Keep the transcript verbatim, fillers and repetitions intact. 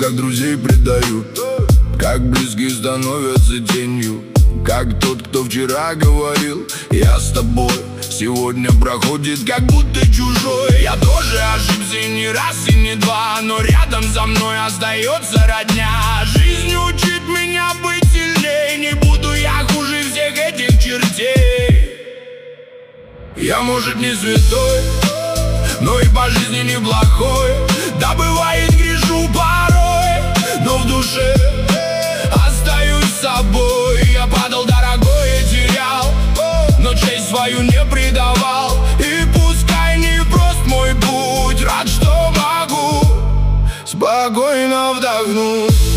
как друзей предают, как близкие становятся тенью, как тот, кто вчера говорил: я с тобой, сегодня проходит как будто чужой. Я тоже ошибся не раз и не два, но рядом со мной остается родня. Жизнь учит меня быть сильней, не буду я хуже всех этих чертей. Я, может, не святой, но и по жизни неплохой. Да, бывает, грешу порой, но в душе остаюсь собой. Я падал, дорогое терял, но честь свою не предавал. И пускай не прост мой путь, рад, что могу спокойно вдохнуть.